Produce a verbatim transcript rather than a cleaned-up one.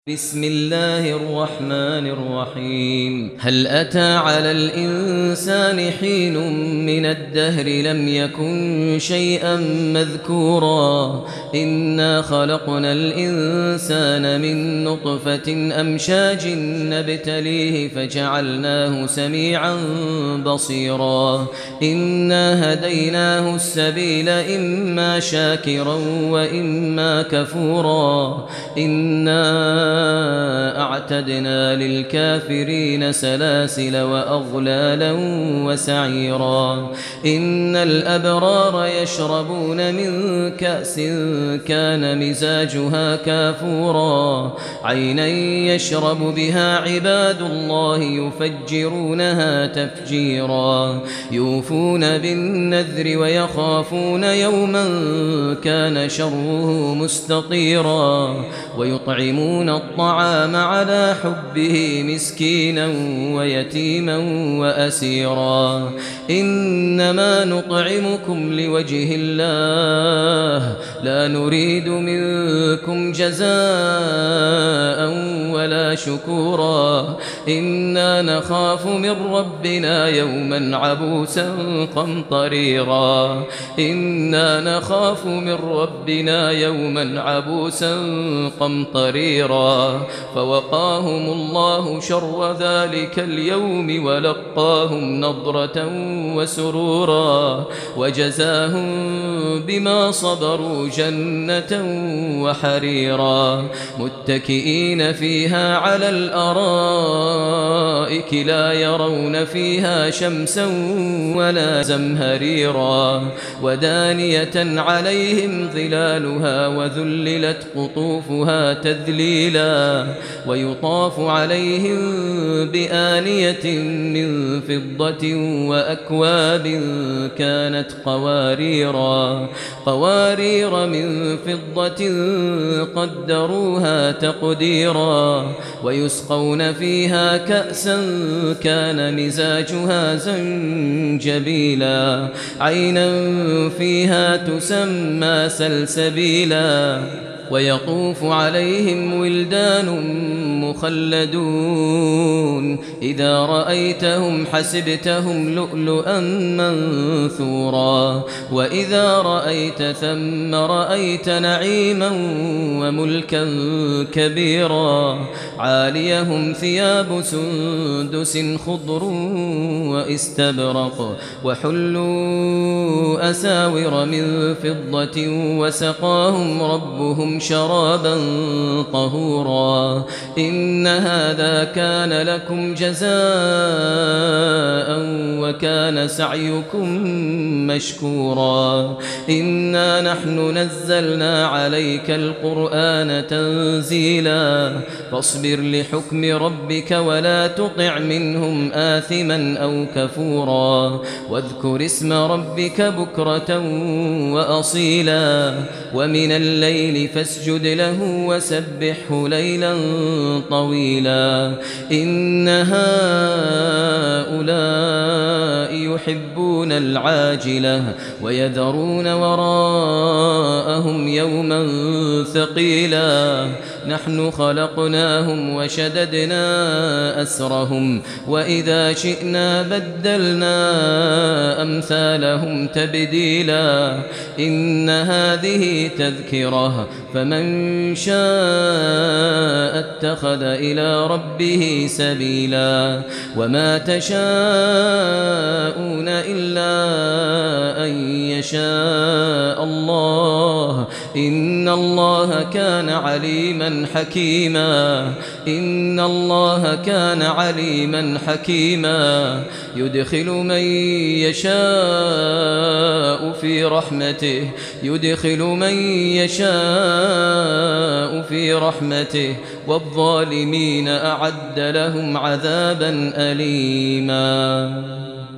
بسم الله الرحمن الرحيم هل أتى على الإنسان حين من الدهر لم يكن شيئا مذكورا إنا خلقنا الإنسان من نطفة أمشاج نبتليه فجعلناه سميعا بصيرا إنا هديناه السبيل إما شاكرا وإما كفورا إنا أعتدنا للكافرين سلاسل وأغلالا وسعيرا إن الأبرار يشربون من كأس كان مزاجها كافورا عينا يشرب بها عباد الله يفجرونها تفجيرا يوفون بالنذر ويخافون يوما كان شره مستطيرا ويطعمون الطعام على حبه مسكينا ويتيما وأسيرا إنما نطعمكم لوجه الله لا نريد منكم جزاء ولا شكورا إنا نخاف من ربنا يوما عبوسا قمطريرا إنا نخاف من ربنا يوما عبوسا قمطريرا فوقاهم الله شر ذلك اليوم ولقاهم نضرة وسرورا وجزاهم بما صبروا جنة وحريرا متكئين فيها على الأرائك لا يرون فيها شمسا ولا زمهريرا ودانية عليهم ظلالها وذللت قطوفها تذليلا ويطاف عليهم بآنية من فضة وأكواب كانت قواريرا قوارير من فضة قدروها تقديرا ويسقون فيها كأسا كان مزاجها زنجبيلا عينا فيها تسمى سلسبيلا ويطوف عليهم ولدان مخلدون إذا رأيتهم حسبتهم لؤلؤا منثورا وإذا رأيت ثم رأيت نعيما وملكا كبيرا عاليهم ثياب سندس خضر واستبرق وحلوا أساور من فضة وسقاهم ربهم شرابا طهورا إن هذا كان لكم جزاء وكان سعيكم مشكورا إنا نحن نزلنا عليك القرآن تنزيلا فاصبر لحكم ربك ولا تطع منهم آثما أو كفورا واذكر اسم ربك بكرة وأصيلا ومن الليل فاسجد له وسبحه ليلا طويلا إن هؤلاء يحبون العاجلة ويذرون وراءهم يوما ثقيلا نحن خلقناهم وشددنا أسرهم وإذا شئنا بدلنا أمثالهم تبديلا إن هذه تذكرة فمن شاء اتخذ إلى ربه سبيلا وما تشاءون إلا أن يشاء الله إن الله كان عليما حكيما إن الله كان عليما حكيما يدخل من يشاء في رحمته يدخل من يشاء في رحمته والظالمين أعد لهم عذابا أليما.